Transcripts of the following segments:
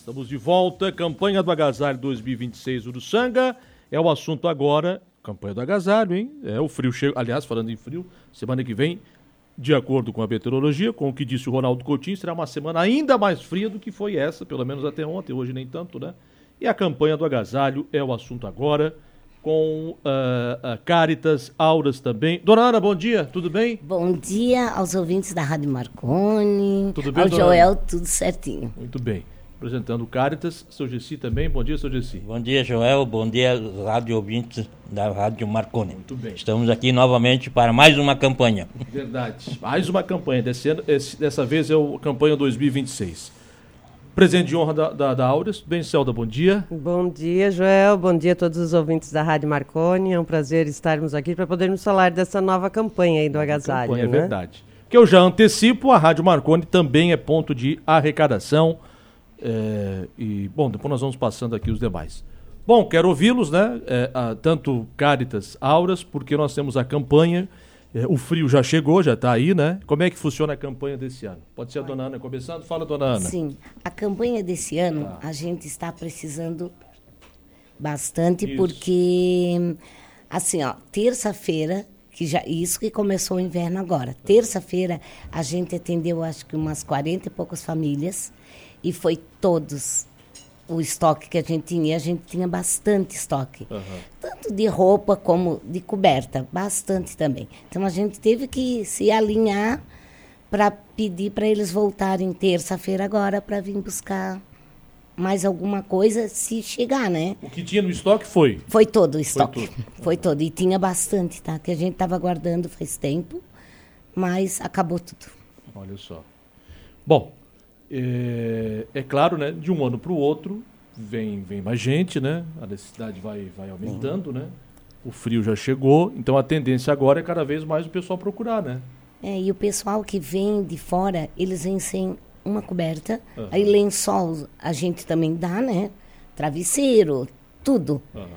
Estamos de volta, campanha do agasalho 2026 Uruçanga, é o assunto agora, campanha do agasalho, hein? O frio chega, aliás, falando em frio, semana que vem, de acordo com a meteorologia, com o que disse o Ronaldo Coutinho, será uma semana ainda mais fria do que foi essa, pelo menos até ontem, hoje nem tanto, né? E a campanha do agasalho é o assunto agora, com a Cáritas, Auras também. Dona Ana, bom dia, tudo bem? Bom dia aos ouvintes da Rádio Marconi, tudo bem, ao Joel, tudo certinho. Muito bem. Apresentando o Cáritas, seu Gessi também. Bom dia, seu Gessi. Bom dia, Joel. Bom dia, rádio ouvintes da Rádio Marconi. Muito bem. Estamos aqui novamente para mais uma campanha. Verdade. Mais uma campanha. Dessa vez é a campanha 2026. Presente de honra da Auras. Bem, Celda, bom dia. Bom dia, Joel. Bom dia a todos os ouvintes da Rádio Marconi. É um prazer estarmos aqui para podermos falar dessa nova campanha aí do agasalho. Campanha, né? É verdade. Que eu já antecipo, a Rádio Marconi também é ponto de arrecadação. Bom, depois nós vamos passando aqui os demais. Bom, quero ouvi-los, né? Tanto Cáritas, Auras, porque nós temos a campanha. O frio já chegou, já está aí, né? Como é que funciona a campanha desse ano? Pode ser a dona Ana começando? Fala, dona Ana. Sim, a campanha desse ano, a gente está precisando bastante. Isso. Porque, assim, ó, terça-feira, isso que começou o inverno agora. Terça-feira, a gente atendeu, acho que umas 40 e poucas famílias. E foi todos o estoque que a gente tinha bastante estoque. Uhum. Tanto de roupa como de coberta, bastante também. Então a gente teve que se alinhar para pedir para eles voltarem terça-feira agora para vir buscar mais alguma coisa se chegar, né? O que tinha no estoque foi? Foi todo o estoque. Foi todo. E tinha bastante, tá? Que a gente estava guardando faz tempo, mas acabou tudo. Olha só. Bom, é claro, né? De um ano para o outro vem mais gente, né? A necessidade vai aumentando, né? O frio já chegou, então a tendência agora é cada vez mais o pessoal procurar, né? E o pessoal que vem de fora, eles vêm sem uma coberta, aí lençol a gente também dá, né? Travesseiro, tudo.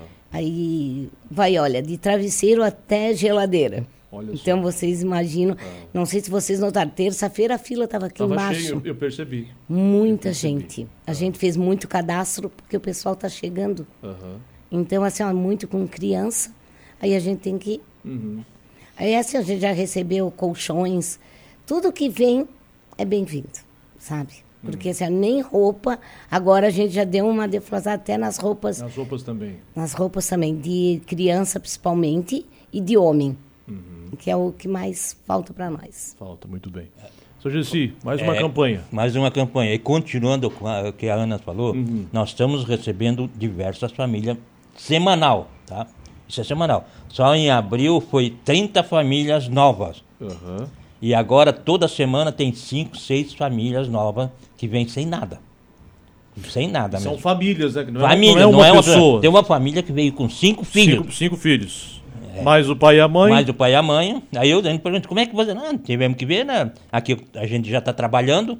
Aí vai, olha, de travesseiro até geladeira. Olha então, só. Vocês imaginam, não sei se vocês notaram, terça-feira a fila estava aqui embaixo. Cheio, eu percebi. Muita gente. A gente fez muito cadastro, porque o pessoal está chegando. Então, assim, muito com criança, aí a gente tem que... Aí, assim, a gente já recebeu colchões, tudo que vem é bem-vindo, sabe? Porque, assim, nem roupa, agora a gente já deu uma deflasada até nas roupas. Nas roupas também. Nas roupas também, de criança principalmente, e de homem. Que é o que mais falta para nós. Falta, muito bem. Seu Gessi, mais uma campanha. Mais uma campanha. E continuando com o que a Ana falou, nós estamos recebendo diversas famílias semanal, tá? Isso é semanal. Só em abril foi 30 famílias novas. E agora, toda semana, tem 5, 6 famílias novas que vêm sem nada. Sem nada mesmo. São famílias, né? Não é uma pessoa. Tem uma família que veio com 5 filhos. 5 filhos. Mais o pai e a mãe. Mais o pai e a mãe. Aí eu pergunto, como é que você... Não, tivemos que ver, né? Aqui a gente já está trabalhando.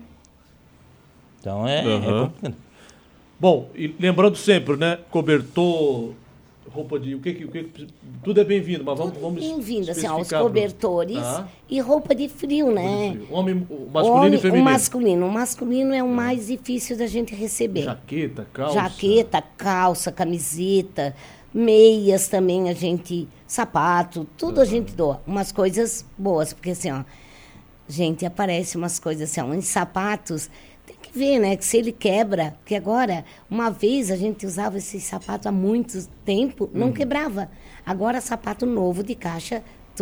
Então é complicado. Bom, e lembrando sempre, né? Cobertor, roupa de... tudo é bem-vindo, mas vamos bem-vindo, assim, os cobertores e roupa de frio, né? De frio. O masculino e feminino. O masculino é o mais difícil da gente receber. Jaqueta, calça, camiseta... Meias também, sapato, tudo a gente doa. Umas coisas boas, porque assim, ó, gente, aparece umas coisas assim, uns sapatos, tem que ver, né, que se ele quebra, porque agora, uma vez a gente usava esse sapato há muito tempo, não quebrava. Agora, sapato novo de caixa,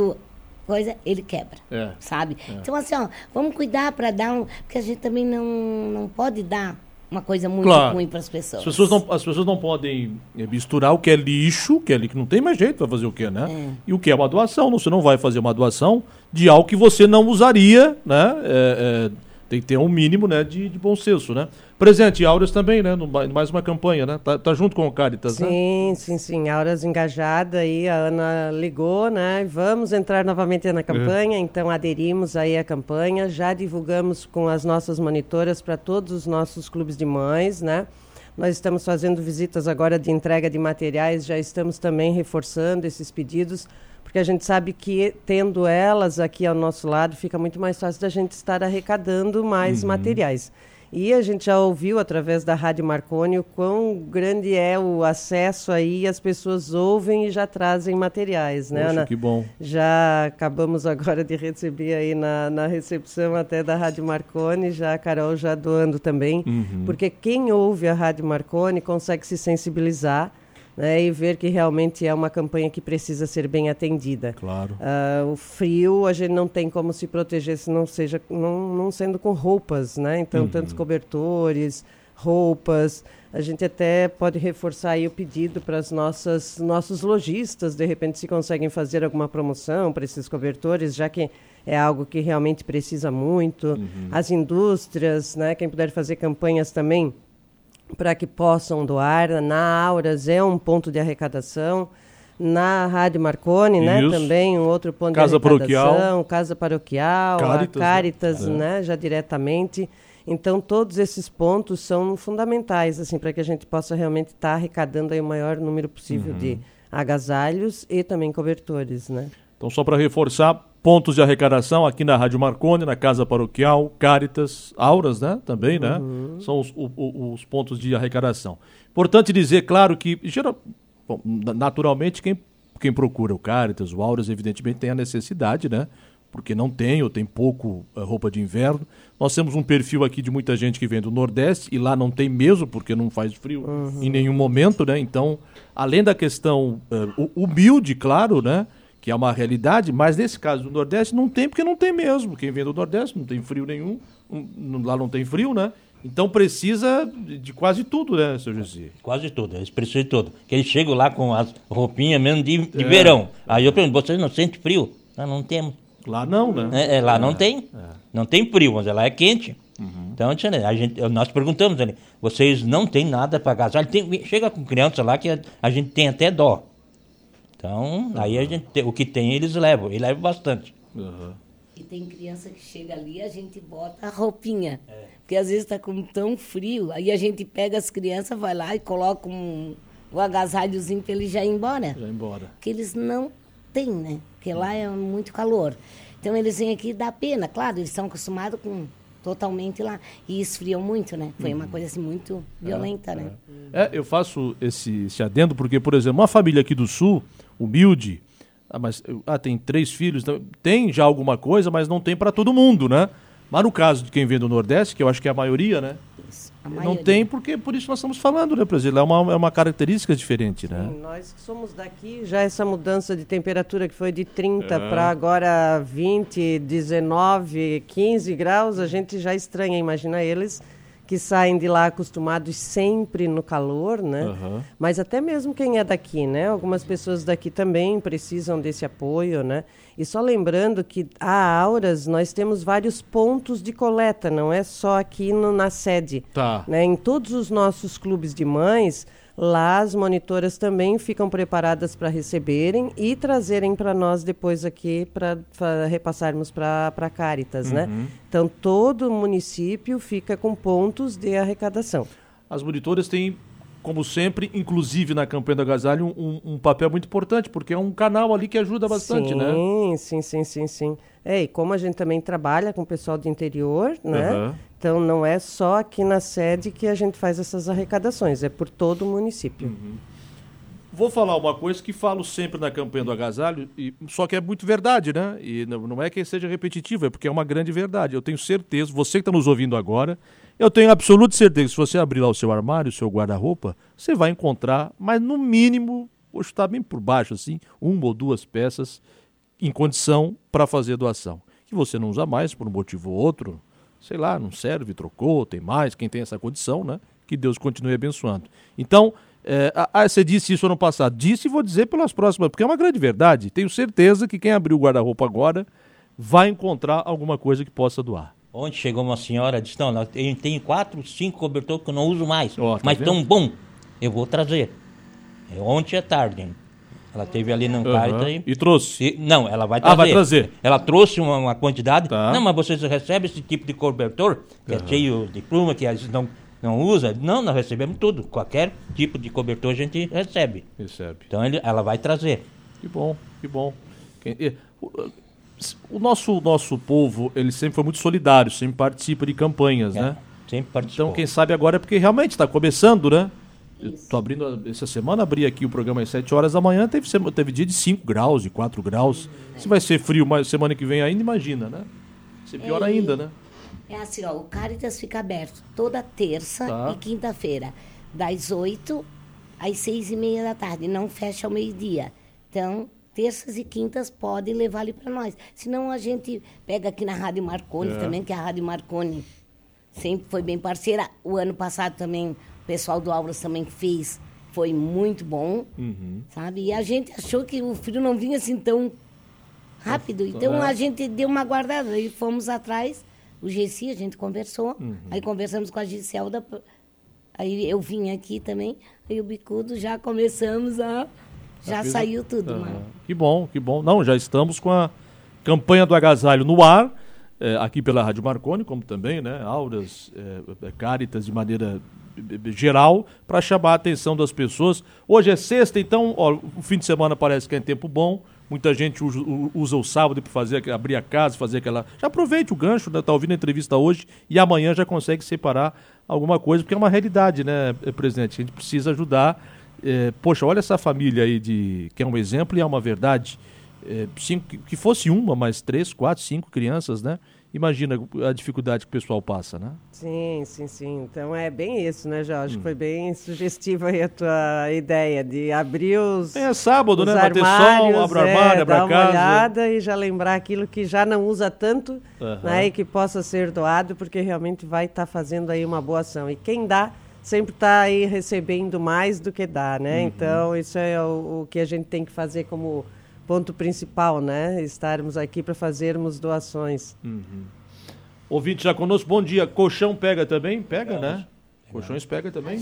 ele quebra, sabe? Então, assim, ó, vamos cuidar para dar porque a gente também não pode dar uma coisa muito ruim para as pessoas. As pessoas não podem misturar o que é lixo, que não tem mais jeito para fazer o que, né? E o que é uma doação. Você não vai fazer uma doação de algo que você não usaria, né? Tem que ter um mínimo, né, de bom senso, né? Presente, Auras também, né? Mais uma campanha, né? Tá junto com o Cáritas, né? Sim. Auras engajada aí, a Ana ligou, né? Vamos entrar novamente na campanha, então aderimos aí à campanha, já divulgamos com as nossas monitoras para todos os nossos clubes de mães, né? Nós estamos fazendo visitas agora de entrega de materiais, já estamos também reforçando esses pedidos, porque a gente sabe que, tendo elas aqui ao nosso lado, fica muito mais fácil da gente estar arrecadando mais materiais. E a gente já ouviu através da Rádio Marconi o quão grande é o acesso aí, as pessoas ouvem e já trazem materiais, né, Poxa, Ana? que bom. Já acabamos agora de receber aí na recepção até da Rádio Marconi, já a Carol já doando também, porque quem ouve a Rádio Marconi consegue se sensibilizar, né, e ver que realmente é uma campanha que precisa ser bem atendida. Claro. O frio, a gente não tem como se proteger se não sendo com roupas, né? Então, tantos cobertores, roupas. A gente até pode reforçar aí o pedido para os nossos lojistas, de repente, se conseguem fazer alguma promoção para esses cobertores, já que é algo que realmente precisa muito. As indústrias, né? Quem puder fazer campanhas também, para que possam doar. Na Auras é um ponto de arrecadação. Na Rádio Marconi, né, também um outro ponto Casa de arrecadação. Paroquial. Casa Paroquial, Cáritas, a Cáritas, né, já diretamente. Então, todos esses pontos são fundamentais, assim, para que a gente possa realmente estar arrecadando aí o maior número possível de agasalhos e também cobertores, né? Então, só para reforçar, pontos de arrecadação aqui na Rádio Marconi, na Casa Paroquial, Cáritas, Auras, né? Também, né? São os pontos de arrecadação. Importante dizer, claro, que naturalmente quem procura o Cáritas, o Auras, evidentemente tem a necessidade, né? Porque não tem ou tem pouco roupa de inverno. Nós temos um perfil aqui de muita gente que vem do Nordeste e lá não tem mesmo, porque não faz frio em nenhum momento, né? Então, além da questão humilde, claro, né? Que é uma realidade, mas nesse caso do Nordeste não tem, porque não tem mesmo. Quem vem do Nordeste não tem frio nenhum, lá não tem frio, né? Então precisa de quase tudo, né, seu José? Quase tudo, eles precisam de tudo. Porque eles chegam lá com as roupinhas mesmo de verão. Aí eu pergunto, vocês não sentem frio? Não temos. Lá não, né? Lá não tem. Não tem frio, mas lá é quente. Então, nós perguntamos ali, vocês não têm nada para agasalho? Chega com criança lá que a gente tem até dó. Então, aí o que tem eles levam, e levam bastante. E tem criança que chega ali, a gente bota a roupinha. Porque às vezes está com tão frio, aí a gente pega as crianças, vai lá e coloca o agasalhozinho para eles já ir embora. Porque eles não têm, né? Porque lá é muito calor. Então eles vêm aqui e dá pena, claro, eles estão acostumados com totalmente lá. E esfriam muito, né? Foi uma coisa assim muito violenta, né? Eu faço esse adendo porque, por exemplo, uma família aqui do Sul, humilde, tem 3 filhos, tem já alguma coisa, mas não tem para todo mundo, né? Mas no caso de quem vem do Nordeste, que eu acho que é a maioria, né? Isso, não tem, porque por isso nós estamos falando, né, presidente? É uma característica diferente, né? Sim, nós que somos daqui, já essa mudança de temperatura que foi de 30 para agora 20, 19, 15 graus, a gente já estranha. Imagina eles que saem de lá acostumados sempre no calor, né? Mas até mesmo quem é daqui, né? Algumas pessoas daqui também precisam desse apoio, né? E só lembrando que a Auras, nós temos vários pontos de coleta, não é só aqui na sede. Né? Em todos os nossos clubes de mães, lá as monitoras também ficam preparadas para receberem e trazerem para nós depois aqui para repassarmos para a Cáritas, né? Então, todo o município fica com pontos de arrecadação. As monitoras têm, como sempre, inclusive na campanha do agasalho, um papel muito importante, porque é um canal ali que ajuda bastante, né? Sim. E como a gente também trabalha com o pessoal do interior, né? Então, não é só aqui na sede que a gente faz essas arrecadações, é por todo o município. Vou falar uma coisa que falo sempre na campanha do agasalho, só que é muito verdade, né? E não é que seja repetitivo, é porque é uma grande verdade. Eu tenho certeza, você que está nos ouvindo agora, eu tenho absoluta certeza que se você abrir lá o seu armário, o seu guarda-roupa, você vai encontrar, mas no mínimo, vou chutar bem por baixo, assim, 1 ou 2 peças em condição para fazer doação. Que você não usa mais por um motivo ou outro, sei lá, não serve, trocou, tem mais, quem tem essa condição, né? Que Deus continue abençoando. Então, você disse isso ano passado, disse e vou dizer pelas próximas, porque é uma grande verdade. Tenho certeza que quem abrir o guarda-roupa agora vai encontrar alguma coisa que possa doar. Ontem chegou uma senhora e disse, não, eu tenho 4, 5 cobertores que eu não uso mais, mas vendo? tão bom, eu vou trazer. Ontem à tarde, ela esteve ali no Cáritas e trouxe? Não, ela vai trazer. Vai trazer. Ela trouxe uma quantidade. Não, mas vocês recebem esse tipo de cobertor, que é cheio de pluma, que a gente não usa? Não, nós recebemos tudo. Qualquer tipo de cobertor a gente recebe. Então ela vai trazer. Que bom. O nosso povo, ele sempre foi muito solidário, sempre participa de campanhas, né? Sempre participou. Então, quem sabe agora é porque realmente está começando, né? Estou abrindo, essa semana abri aqui o programa às 7 horas da manhã, teve dia de 5 graus, de 4 graus. Se vai ser frio mais semana que vem ainda, imagina, né? Vai ser pior ainda, né? É assim, ó, o Caritas fica aberto toda terça e quinta-feira, das 8 às 6h30 da tarde, não fecha ao meio-dia. Então, terças e quintas pode levar ali para nós. Senão a gente pega aqui na Rádio Marconi também, que a Rádio Marconi sempre foi bem parceira. O ano passado também, o pessoal do Auras também fez, foi muito bom, sabe? E a gente achou que o frio não vinha assim tão rápido. Então a gente deu uma guardada e fomos atrás. O Gessi, a gente conversou, aí conversamos com a Giselda, aí eu vim aqui também, aí o Bicudo já começamos a... Já saiu tudo, mano. Que bom, que bom. Não, já estamos com a campanha do agasalho no ar, aqui pela Rádio Marconi, como também, né, Auras, Caritas de maneira geral, para chamar a atenção das pessoas. Hoje é sexta, então, ó, o fim de semana parece que é tempo bom. Muita gente usa o sábado para abrir a casa, fazer aquela... Já aproveite o gancho, né? Tá ouvindo a entrevista hoje e amanhã já consegue separar alguma coisa, porque é uma realidade, né, presidente? A gente precisa ajudar. Poxa, olha essa família aí que é um exemplo e é uma verdade. Que fosse uma, mas 3, 4, 5 crianças, né? Imagina a dificuldade que o pessoal passa, né? Sim. Então é bem isso, né, Jorge? Foi bem sugestiva aí a tua ideia de abrir os sábado, os né? Bater sol, abre o armário, abre a casa. Dar uma olhada e já lembrar aquilo que já não usa tanto, né? E que possa ser doado, porque realmente vai estar fazendo aí uma boa ação. E quem dá sempre está aí recebendo mais do que dá, né? Então isso é o que a gente tem que fazer como ponto principal, né? Estarmos aqui para fazermos doações. Ouvinte já conosco, bom dia. Colchão pega também? Pega, né? Colchões pega também?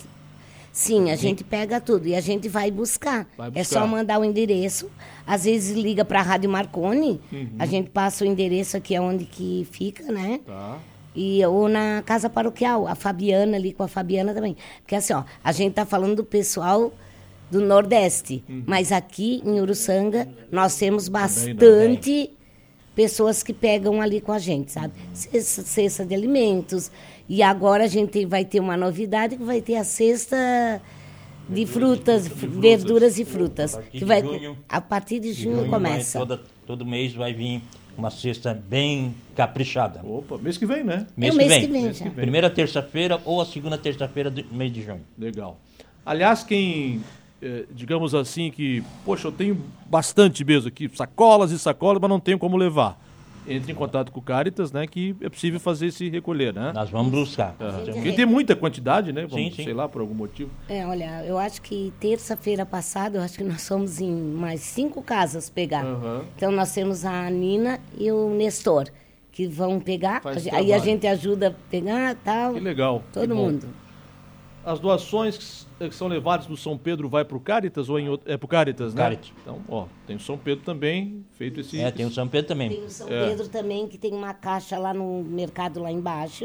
A gente pega tudo e a gente vai buscar. É só mandar o endereço. Às vezes liga para a Rádio Marconi, a gente passa o endereço aqui onde que fica, né? Tá. Ou na casa paroquial, a Fabiana ali, com a Fabiana também. Porque assim, ó, a gente tá falando do pessoal do Nordeste, mas aqui em Uruçanga nós temos bastante pessoas que pegam ali com a gente, sabe? Cesta de alimentos. E agora a gente vai ter uma novidade, que vai ter a cesta de frutas, verduras e frutas. A partir de junho começa. Todo mês vai vir uma cesta bem caprichada. Opa, mês que vem, né? Mês que vem já. Primeira terça-feira ou a segunda terça-feira do mês de junho. Legal. Aliás, quem, digamos assim, que, poxa, eu tenho bastante mesmo aqui, sacolas e sacolas, mas não tenho como levar. Entre em contato com o Caritas, né, que é possível fazer esse recolher, né? Nós vamos buscar. Porque tem muita quantidade, né? Vamos, sei lá, por algum motivo. Olha, eu acho que terça-feira passada, eu acho que nós fomos em mais 5 casas pegar. Então nós temos a Nina e o Nestor, que vão pegar. Aí a gente ajuda a pegar, tal. Que legal. Todo mundo. As doações que são levadas do São Pedro vai para o Caritas ou para o Caritas, né? Caritas. Então, ó, tem o São Pedro também, feito esse... tem o São Pedro também. Tem o São Pedro também, que tem uma caixa lá no mercado lá embaixo.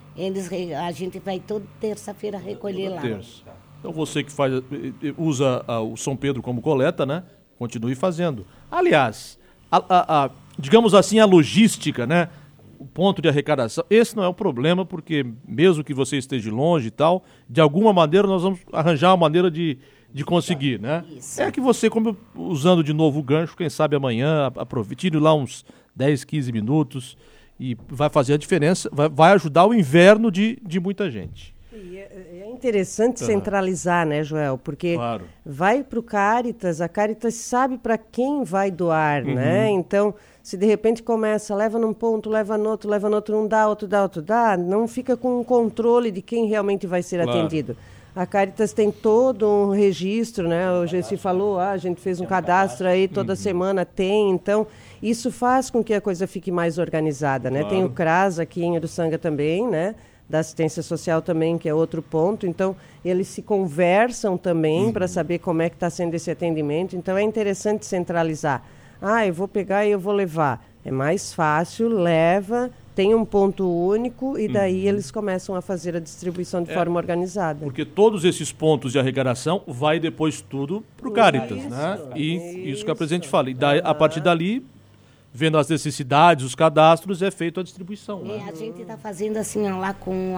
A gente vai toda terça-feira recolher lá. Então você que usa o São Pedro como coleta, né? Continue fazendo. Aliás, digamos assim, a logística, né? O ponto de arrecadação, esse não é o problema, porque mesmo que você esteja longe e tal, de alguma maneira nós vamos arranjar uma maneira de conseguir, né? Isso. É que você, usando de novo o gancho, quem sabe amanhã, aproveite lá uns 10, 15 minutos e vai fazer a diferença, vai ajudar o inverno de muita gente. E é interessante centralizar, né, Joel? Porque vai para o Caritas, a Caritas sabe para quem vai doar, né? Então, se de repente começa, leva num ponto, leva no outro, não dá, outro dá, não fica com o controle de quem realmente vai ser atendido. A Caritas tem todo um registro, né? O Gessi falou, a gente fez um cadastro aí, toda semana tem, então isso faz com que a coisa fique mais organizada, né? Tem o CRAS aqui em Uruçanga também, né? Da assistência social também, que é outro ponto. Então, eles se conversam também para saber como é que está sendo esse atendimento. Então, é interessante centralizar. Eu vou pegar e eu vou levar. É mais fácil, leva, tem um ponto único e daí eles começam a fazer a distribuição de forma organizada. Porque todos esses pontos de arrecadação vai depois tudo para o Caritas, né? E isso que a presidente fala. E daí, a partir dali, vendo as necessidades, os cadastros, é feito a distribuição. Né? A gente está fazendo assim, ó, lá com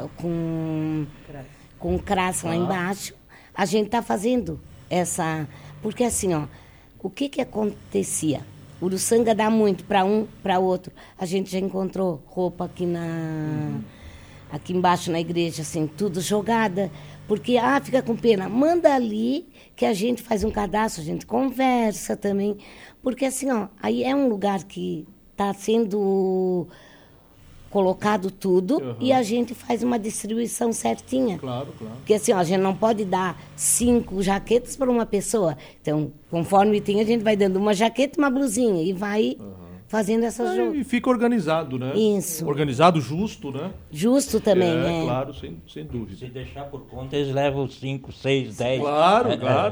o CRAS lá embaixo. A gente está fazendo essa... Porque assim, ó, o que acontecia? O Uruçanga dá muito para um, para outro. A gente já encontrou roupa aqui embaixo na igreja, assim, tudo jogada. Porque, fica com pena. Manda ali que a gente faz um cadastro, a gente conversa também. Porque assim, ó, aí é um lugar que está sendo colocado tudo e a gente faz uma distribuição certinha. Claro. Porque assim, ó, a gente não pode dar 5 jaquetas para uma pessoa. Então, conforme tem, a gente vai dando uma jaqueta e uma blusinha e vai fazendo essas juntas. E fica organizado, né? Isso. Organizado, justo, né? Justo também, Claro, sem dúvida. Se deixar por conta, eles levam 5, 6, 10. Claro.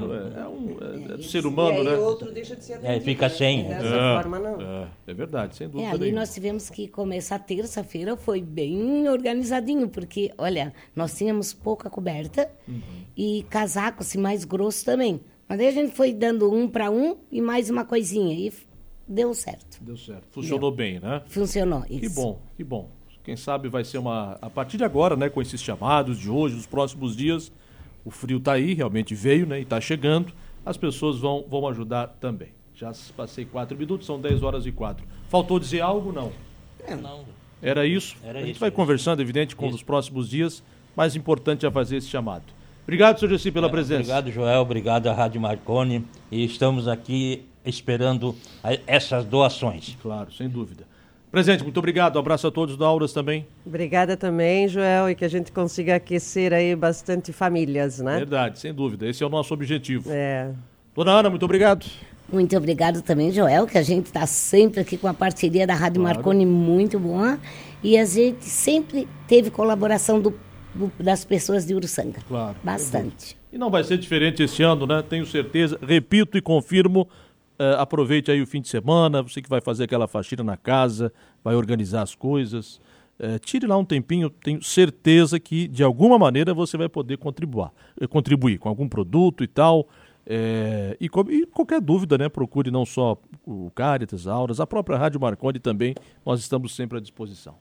É do ser humano, e aí né? o outro deixa de ser atendido. Fica sem. Dessa forma, não. É verdade, sem dúvida Ali nenhuma. nós tivemos que começar terça-feira, foi bem organizadinho, porque, olha, nós tínhamos pouca coberta e casaco assim, mais grosso também. Mas daí a gente foi dando um para um e mais uma coisinha, e deu certo. Funcionou bem, né? Funcionou, isso. Que bom. Quem sabe vai ser a partir de agora, né, com esses chamados de hoje, nos próximos dias, o frio está aí, realmente veio, né, e está chegando, as pessoas vão ajudar também. Já passei 4 minutos, são 10h04. Faltou dizer algo? Não. Não. Era isso? A gente vai conversando, evidente, com os próximos dias, mas importante é fazer esse chamado. Obrigado, senhor Gessi, pela presença. Obrigado, Joel, obrigado à Rádio Marconi, e estamos aqui esperando essas doações. Claro, sem dúvida. Presidente, muito obrigado. Um abraço a todos da Auras também. Obrigada também, Joel, e que a gente consiga aquecer aí bastante famílias, né? Verdade, sem dúvida. Esse é o nosso objetivo. É. Dona Ana, muito obrigado. Muito obrigado também, Joel, que a gente está sempre aqui com a parceria da Rádio Marconi muito boa. E a gente sempre teve colaboração das pessoas de Uruçanga. Claro. Bastante. E não vai ser diferente esse ano, né? Tenho certeza. Repito e confirmo. Aproveite aí o fim de semana, você que vai fazer aquela faxina na casa, vai organizar as coisas. Tire lá um tempinho, tenho certeza que de alguma maneira você vai poder contribuir com algum produto e tal. E qualquer dúvida, né? Procure não só o Caritas, Auras, a própria Rádio Marconi também, nós estamos sempre à disposição.